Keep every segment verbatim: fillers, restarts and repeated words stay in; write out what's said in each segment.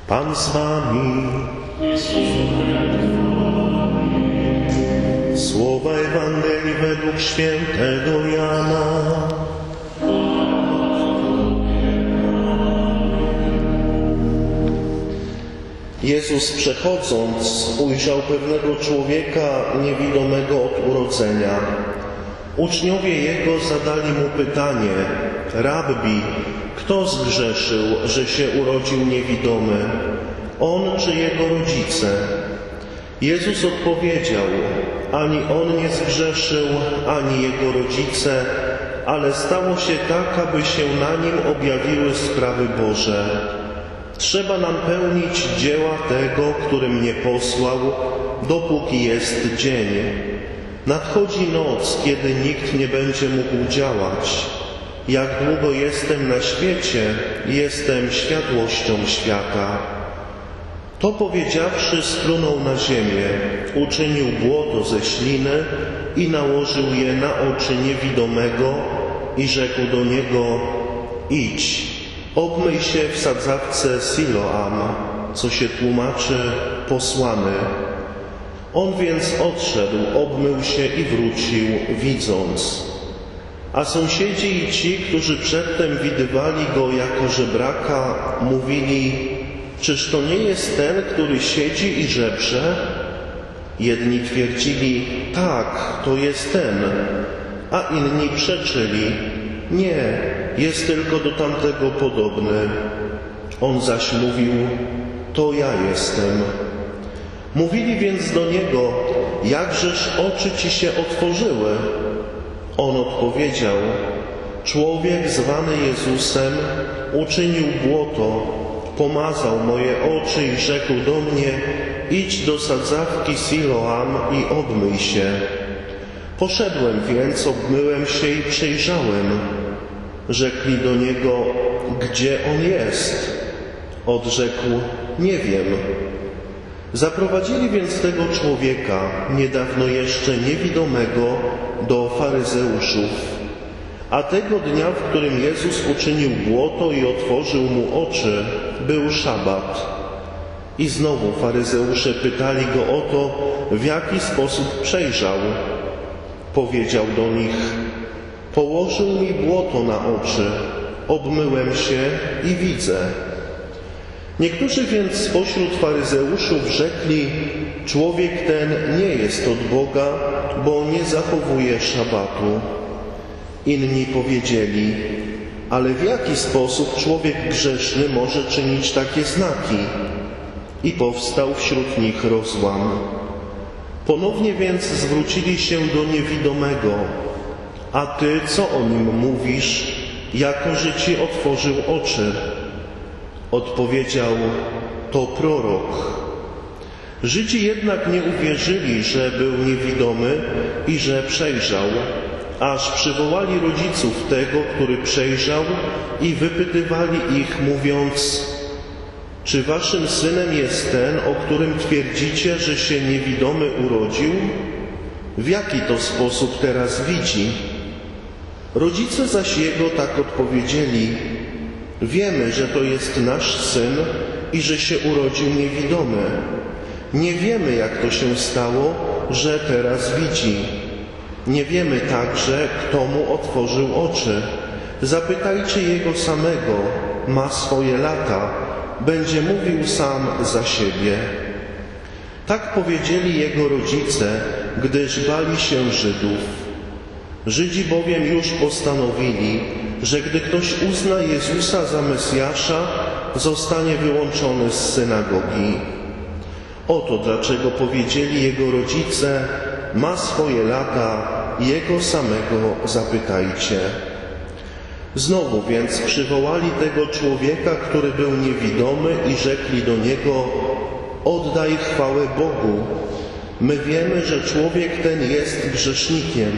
Pan z wami. Słowa Ewangelii według świętego Jana. Jezus, przechodząc, ujrzał pewnego człowieka niewidomego od urodzenia. Uczniowie Jego zadali mu pytanie: Rabbi, kto zgrzeszył, że się urodził niewidomy, on czy jego rodzice? Jezus odpowiedział: ani on nie zgrzeszył, ani jego rodzice, ale stało się tak, aby się na nim objawiły sprawy Boże. Trzeba nam pełnić dzieła tego, który mnie posłał, dopóki jest dzień. Nadchodzi noc, kiedy nikt nie będzie mógł działać. Jak długo jestem na świecie, jestem światłością świata. To powiedziawszy, splunął na ziemię, uczynił błoto ze śliny i nałożył je na oczy niewidomego i rzekł do niego: idź, obmyj się w sadzawce Siloam, co się tłumaczy posłany. On więc odszedł, obmył się i wrócił, widząc. A sąsiedzi i ci, którzy przedtem widywali go jako żebraka, mówili: czyż to nie jest ten, który siedzi i żebrze? Jedni twierdzili: tak, to jest ten, a inni przeczyli: nie, jest tylko do tamtego podobny. On zaś mówił: to ja jestem. Mówili więc do niego: jakżeż oczy ci się otworzyły? On odpowiedział: człowiek zwany Jezusem uczynił błoto, pomazał moje oczy i rzekł do mnie: idź do sadzawki Siloam i obmyj się. Poszedłem więc, obmyłem się i przejrzałem. Rzekli do niego: gdzie on jest? Odrzekł: nie wiem. Zaprowadzili więc tego człowieka, niedawno jeszcze niewidomego, do faryzeuszów. A tego dnia, w którym Jezus uczynił błoto i otworzył mu oczy, był szabat. I znowu faryzeusze pytali go o to, w jaki sposób przejrzał. Powiedział do nich: położył mi błoto na oczy, obmyłem się i widzę. Niektórzy więc spośród faryzeuszów rzekli: człowiek ten nie jest od Boga, bo nie zachowuje szabatu. Inni powiedzieli: ale w jaki sposób człowiek grzeszny może czynić takie znaki? I powstał wśród nich rozłam. Ponownie więc zwrócili się do niewidomego: a ty co o nim mówisz, jako że ci otworzył oczy? Odpowiedział: to prorok. Żydzi jednak nie uwierzyli, że był niewidomy i że przejrzał, aż przywołali rodziców tego, który przejrzał, i wypytywali ich, mówiąc: czy waszym synem jest ten, o którym twierdzicie, że się niewidomy urodził? W jaki to sposób teraz widzi? Rodzice zaś jego tak odpowiedzieli: wiemy, że to jest nasz syn i że się urodził niewidomy. Nie wiemy, jak to się stało, że teraz widzi. Nie wiemy także, kto mu otworzył oczy. Zapytajcie jego samego, ma swoje lata, będzie mówił sam za siebie. Tak powiedzieli jego rodzice, gdyż bali się Żydów. Żydzi bowiem już postanowili, że gdy ktoś uzna Jezusa za Mesjasza, zostanie wyłączony z synagogi. Oto dlaczego powiedzieli jego rodzice: ma swoje lata, jego samego zapytajcie. Znowu więc przywołali tego człowieka, który był niewidomy, i rzekli do niego: oddaj chwałę Bogu. My wiemy, że człowiek ten jest grzesznikiem.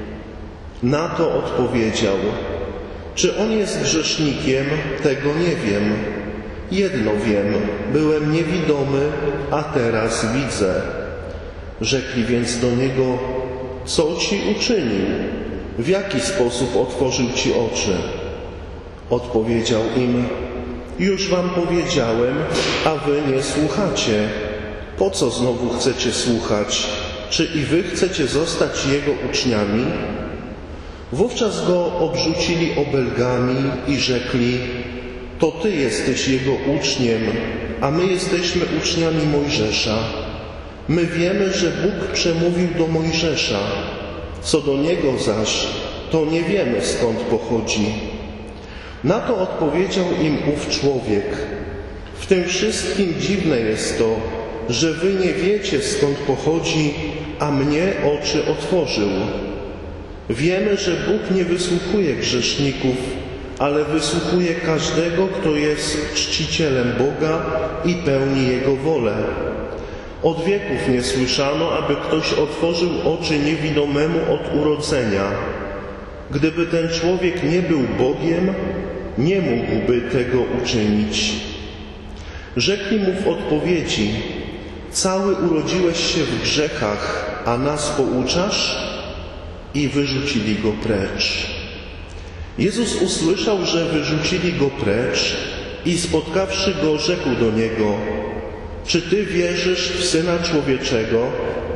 Na to odpowiedział: czy on jest grzesznikiem, tego nie wiem. Jedno wiem, byłem niewidomy, a teraz widzę. Rzekli więc do niego: co ci uczynił? W jaki sposób otworzył ci oczy? Odpowiedział im: Już wam powiedziałem, a wy nie słuchacie. Po co znowu chcecie słuchać? Czy i wy chcecie zostać Jego uczniami? Wówczas go obrzucili obelgami i rzekli: to ty jesteś Jego uczniem, a my jesteśmy uczniami Mojżesza. My wiemy, że Bóg przemówił do Mojżesza. Co do Niego zaś, to nie wiemy, skąd pochodzi. Na to odpowiedział im ów człowiek: w tym wszystkim dziwne jest to, że wy nie wiecie, skąd pochodzi, a mnie oczy otworzył. Wiemy, że Bóg nie wysłuchuje grzeszników, ale wysłuchuje każdego, kto jest czcicielem Boga i pełni Jego wolę. Od wieków nie słyszano, aby ktoś otworzył oczy niewidomemu od urodzenia. Gdyby ten człowiek nie był Bogiem, nie mógłby tego uczynić. Rzekli mu w odpowiedzi: cały urodziłeś się w grzechach, a nas pouczasz? I wyrzucili go precz. Jezus usłyszał, że wyrzucili go precz i spotkawszy go, rzekł do niego: czy ty wierzysz w Syna Człowieczego?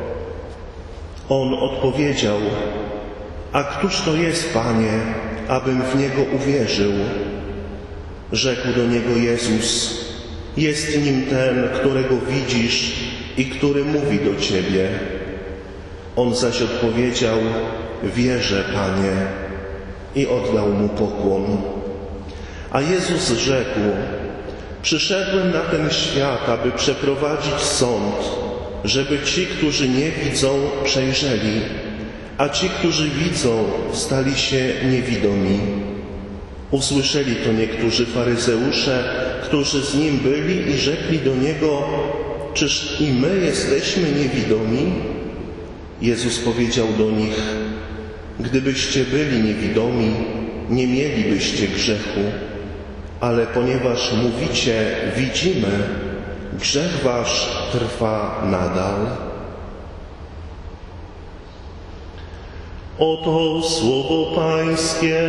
On odpowiedział: a któż to jest, Panie, abym w Niego uwierzył? Rzekł do niego Jezus: jest nim ten, którego widzisz i który mówi do ciebie. On zaś odpowiedział: wierzę, Panie, i oddał mu pokłon. A Jezus rzekł: przyszedłem na ten świat, aby przeprowadzić sąd, żeby ci, którzy nie widzą, przejrzeli, a ci, którzy widzą, stali się niewidomi. Usłyszeli to niektórzy faryzeusze, którzy z nim byli, i rzekli do niego: czyż i my jesteśmy niewidomi? Jezus powiedział do nich: gdybyście byli niewidomi, nie mielibyście grzechu, ale ponieważ mówicie: widzimy, grzech wasz trwa nadal. Oto słowo Pańskie.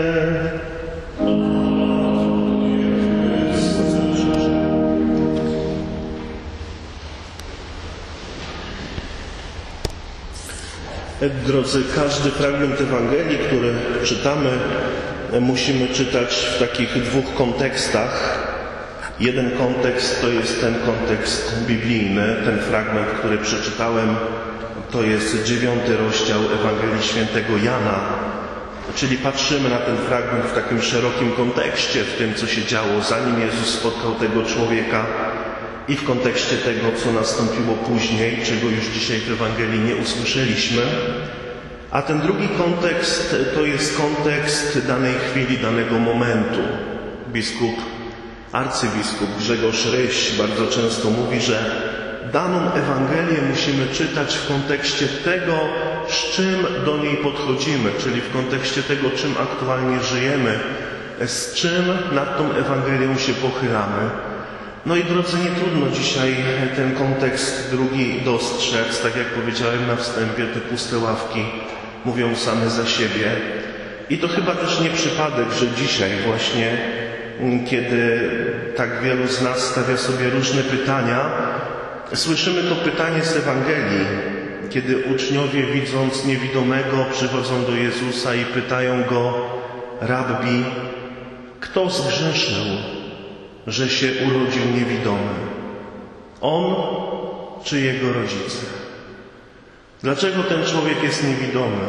Drodzy, każdy fragment Ewangelii, który czytamy, musimy czytać w takich dwóch kontekstach. Jeden kontekst to jest ten kontekst biblijny. Ten fragment, który przeczytałem, to jest dziewiąty rozdział Ewangelii Świętego Jana. Czyli patrzymy na ten fragment w takim szerokim kontekście, w tym, co się działo, zanim Jezus spotkał tego człowieka, i w kontekście tego, co nastąpiło później, czego już dzisiaj w Ewangelii nie usłyszeliśmy. A ten drugi kontekst to jest kontekst danej chwili, danego momentu. Biskup, arcybiskup Grzegorz Ryś bardzo często mówi, że daną Ewangelię musimy czytać w kontekście tego, z czym do niej podchodzimy, czyli w kontekście tego, czym aktualnie żyjemy, z czym nad tą Ewangelią się pochylamy. No i drodzy, nie trudno dzisiaj ten kontekst drugi dostrzec. Tak jak powiedziałem na wstępie, te puste ławki mówią same za siebie. I to chyba też nie przypadek, że dzisiaj właśnie, kiedy tak wielu z nas stawia sobie różne pytania, słyszymy to pytanie z Ewangelii, kiedy uczniowie, widząc niewidomego, przychodzą do Jezusa i pytają Go: Rabbi, kto zgrzeszył, że się urodził niewidomy? On czy jego rodzice? Dlaczego ten człowiek jest niewidomy?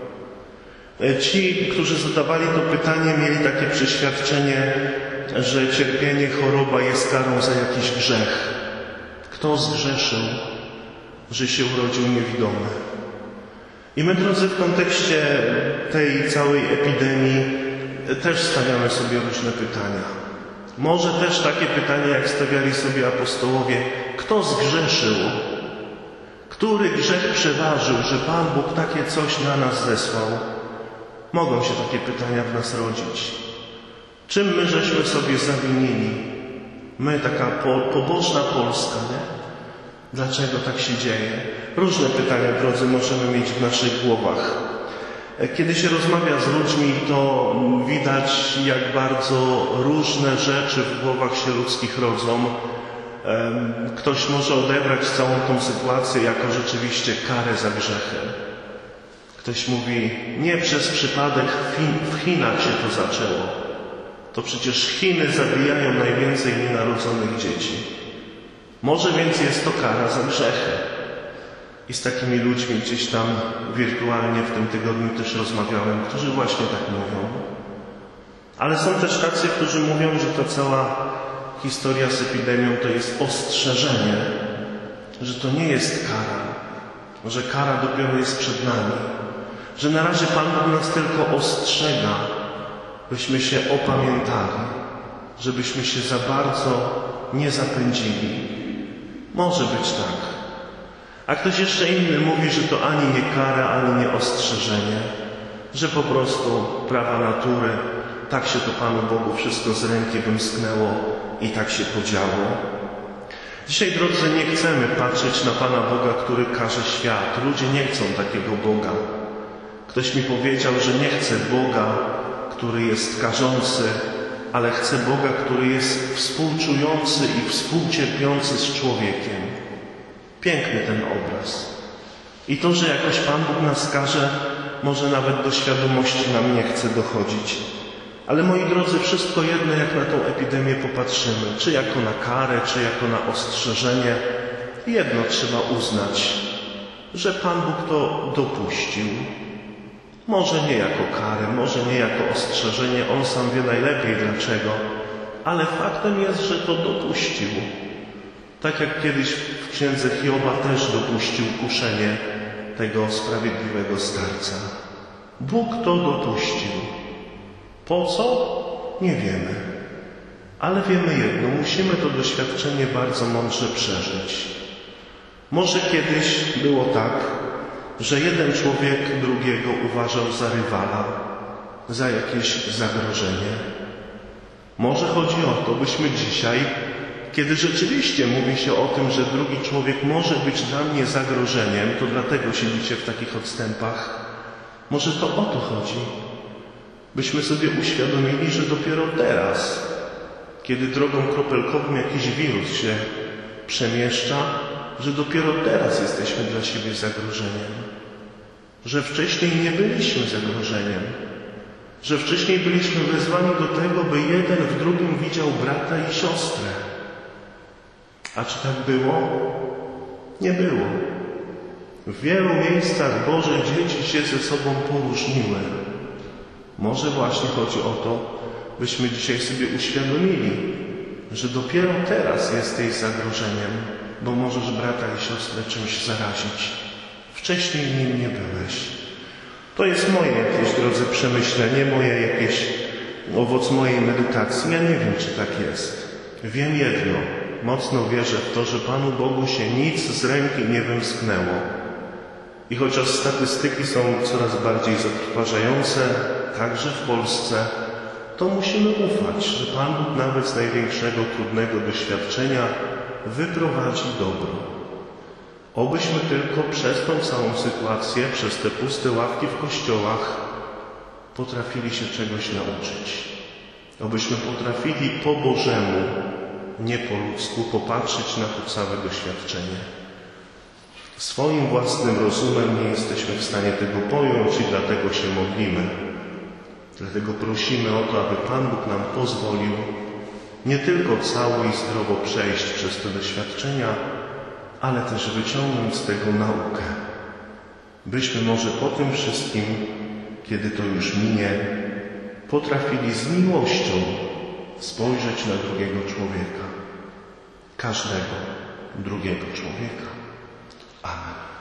Ci, którzy zadawali to pytanie, mieli takie przeświadczenie, że cierpienie, choroba jest karą za jakiś grzech. Kto zgrzeszył, że się urodził niewidomy? I my, drodzy, w kontekście tej całej epidemii też stawiamy sobie różne pytania. Może też takie pytanie, jak stawiali sobie apostołowie: kto zgrzeszył? Który grzech przeważył, że Pan Bóg takie coś na nas zesłał? Mogą się takie pytania w nas rodzić. Czym my żeśmy sobie zawinili? My, taka po, pobożna Polska, nie? Dlaczego tak się dzieje? Różne pytania, drodzy, możemy mieć w naszych głowach. Kiedy się rozmawia z ludźmi, to widać, jak bardzo różne rzeczy w głowach się ludzkich rodzą. Ktoś może odebrać całą tą sytuację jako rzeczywiście karę za grzechy. Ktoś mówi, nie przez przypadek w Chinach się to zaczęło. To przecież Chiny zabijają najwięcej nienarodzonych dzieci. Może więc jest to kara za grzechy. I z takimi ludźmi gdzieś tam wirtualnie w tym tygodniu też rozmawiałem, którzy właśnie tak mówią. Ale są też tacy, którzy mówią, że ta cała historia z epidemią to jest ostrzeżenie, że to nie jest kara, że kara dopiero jest przed nami, że na razie Pan Bóg nas tylko ostrzega, byśmy się opamiętali, żebyśmy się za bardzo nie zapędzili. Może być tak. A ktoś jeszcze inny mówi, że to ani nie kara, ani nie ostrzeżenie, że po prostu prawa natury, tak się to Panu Bogu wszystko z ręki wymsknęło i tak się podziało. Dzisiaj, drodzy, nie chcemy patrzeć na Pana Boga, który karze świat. Ludzie nie chcą takiego Boga. Ktoś mi powiedział, że nie chce Boga, który jest karzący, ale chce Boga, który jest współczujący i współcierpiący z człowiekiem. Piękny ten obraz. I to, że jakoś Pan Bóg nas karze, może nawet do świadomości nam nie chce dochodzić. Ale moi drodzy, wszystko jedno, jak na tą epidemię popatrzymy, czy jako na karę, czy jako na ostrzeżenie, jedno trzeba uznać, że Pan Bóg to dopuścił. Może nie jako karę, może nie jako ostrzeżenie, On sam wie najlepiej dlaczego, ale faktem jest, że to dopuścił. Tak jak kiedyś w księdze Hioba też dopuścił kuszenie tego sprawiedliwego starca. Bóg to dopuścił. Po co? Nie wiemy. Ale wiemy jedno, musimy to doświadczenie bardzo mądrze przeżyć. Może kiedyś było tak, że jeden człowiek drugiego uważał za rywala, za jakieś zagrożenie. Może chodzi o to, byśmy dzisiaj, kiedy rzeczywiście mówi się o tym, że drugi człowiek może być dla mnie zagrożeniem, to dlatego siedzicie w takich odstępach, może to o to chodzi. Byśmy sobie uświadomili, że dopiero teraz, kiedy drogą kropelkową jakiś wirus się przemieszcza, że dopiero teraz jesteśmy dla siebie zagrożeniem. Że wcześniej nie byliśmy zagrożeniem. Że wcześniej byliśmy wezwani do tego, by jeden w drugim widział brata i siostrę. A czy tak było? Nie było. W wielu miejscach Boże dzieci się ze sobą poróżniły. Może właśnie chodzi o to, byśmy dzisiaj sobie uświadomili, że dopiero teraz jesteś zagrożeniem, bo możesz brata i siostrę czymś zarazić. Wcześniej nim nie byłeś. To jest moje jakieś, drodzy, przemyślenie, moje jakieś owoc mojej medytacji. Ja nie wiem, czy tak jest. Wiem jedno. Mocno wierzę w to, że Panu Bogu się nic z ręki nie wymsknęło. I chociaż statystyki są coraz bardziej zatrważające, także w Polsce, to musimy ufać, że Pan Bóg nawet z największego, trudnego doświadczenia wyprowadzi dobro. Obyśmy tylko przez tą całą sytuację, przez te puste ławki w kościołach potrafili się czegoś nauczyć. Obyśmy potrafili po Bożemu, nie po ludzku, popatrzeć na to całe doświadczenie. Swoim własnym rozumem nie jesteśmy w stanie tego pojąć i dlatego się modlimy. Dlatego prosimy o to, aby Pan Bóg nam pozwolił nie tylko cało i zdrowo przejść przez te doświadczenia, ale też wyciągnąć z tego naukę. Byśmy może po tym wszystkim, kiedy to już minie, potrafili z miłością spojrzeć na drugiego człowieka. Każdego drugiego człowieka. Amen.